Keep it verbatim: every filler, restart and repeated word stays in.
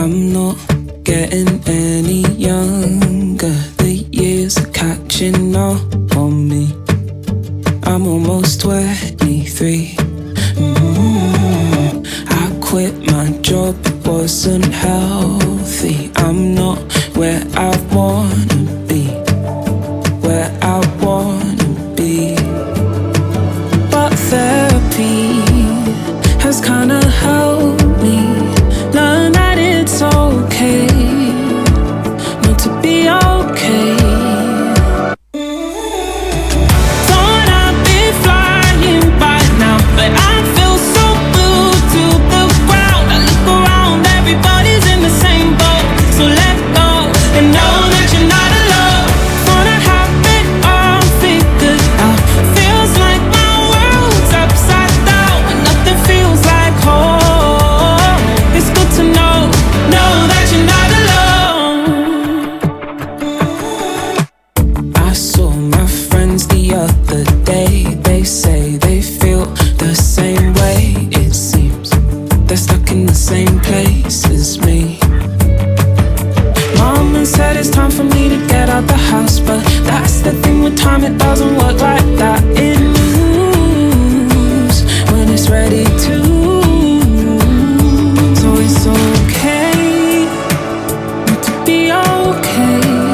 I'm not getting any younger. The years are catching up on me. I'm almost twenty-three. Mm-hmm. I quit my job, it wasn't healthy. I'm not where I wanna be, where I wanna be. But therapy has kinda helped me learn that it's okay not to be okay. Thought I'd be flying by now, but I feel so glued to the ground. I look around, everybody's in the same boat. So let go and know that you're not alone. Wanna have it all figured out. Feels like my world's upside down and nothing feels like home. It's good to know, know that you're not alone. I saw my friends the other day. They say they feel the same way. It seems they're stuck in the same place as me. Mama said it's time for me to get out the house, but that's the thing with time, it doesn't work like that. It